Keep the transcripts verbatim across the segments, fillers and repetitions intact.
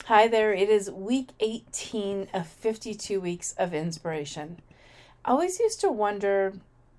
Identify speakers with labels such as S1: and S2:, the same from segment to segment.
S1: Hi there, it is week eighteen of fifty-two weeks of inspiration. I always used to wonder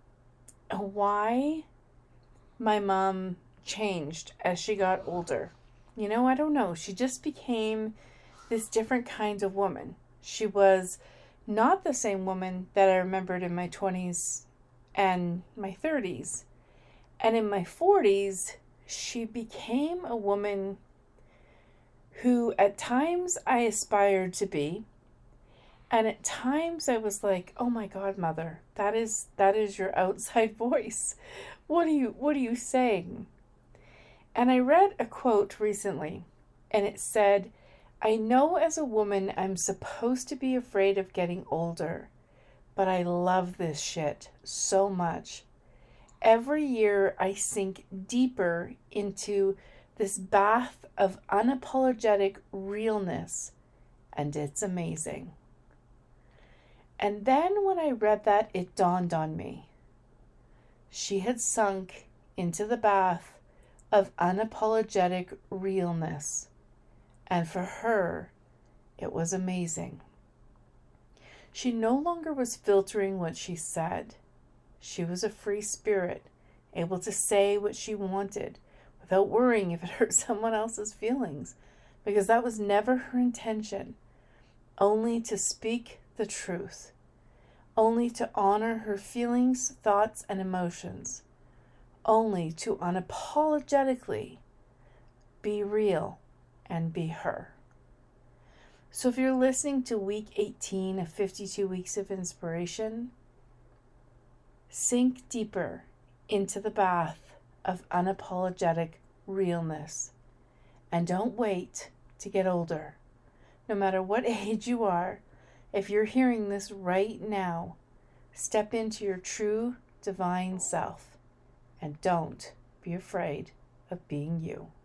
S1: why my mom changed as she got older. You know, I don't know. She just became this different kind of woman. She was not the same woman that I remembered in my twenties and my thirties. And in my forties, she became a woman who at times I aspired to be, and at times I was like, "Oh my God, mother, that is that is your outside voice. What are you what are you saying?" And I read a quote recently, and it said, "I know as a woman I'm supposed to be afraid of getting older, but I love this shit so much. Every year I sink deeper into this bath of unapologetic realness, and it's amazing." And then when I read that, it dawned on me. She had sunk into the bath of unapologetic realness, and for her, it was amazing. She no longer was filtering what she said. She was a free spirit, able to say what she wanted, without worrying if it hurt someone else's feelings, because that was never her intention. Only to speak the truth. Only to honor her feelings, thoughts, and emotions. Only to unapologetically be real and be her. So if you're listening to week eighteen of fifty-two weeks of inspiration, sink deeper into the bath of unapologetic realness. And don't wait to get older. No matter what age you are, if you're hearing this right now, step into your true divine self and don't be afraid of being you.